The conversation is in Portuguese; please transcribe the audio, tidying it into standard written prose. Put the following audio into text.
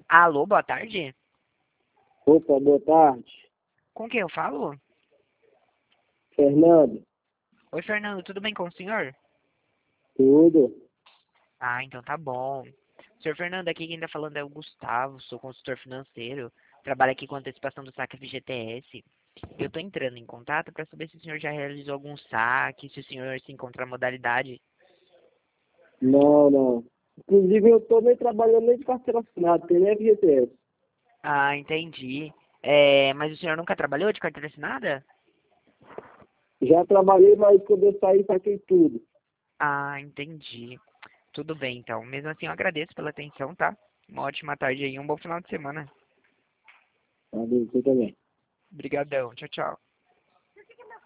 Alô, boa tarde? Opa, boa tarde. Com quem eu falo? Fernando, Oi, Fernando, tudo bem com o senhor? tudo? Ah, então tá bom. Senhor Fernando, aqui quem tá falando é o Gustavo, sou consultor financeiro, trabalho aqui com antecipação do saque FGTS. Eu tô entrando em contato para saber se o senhor já realizou algum saque, se o senhor se encontra na modalidade. Não, não. Inclusive, eu tô nem trabalhando nem de carteira assinada, tem nem FGTS. Ah, entendi. Mas o senhor nunca trabalhou de carteira assinada? Já trabalhei, mas quando eu saí, saquei tudo. Ah, entendi. Tudo bem, então. Mesmo assim, eu agradeço pela atenção, tá? Uma ótima tarde aí, um bom final de semana. Valeu, você também. Obrigadão. Tchau, tchau.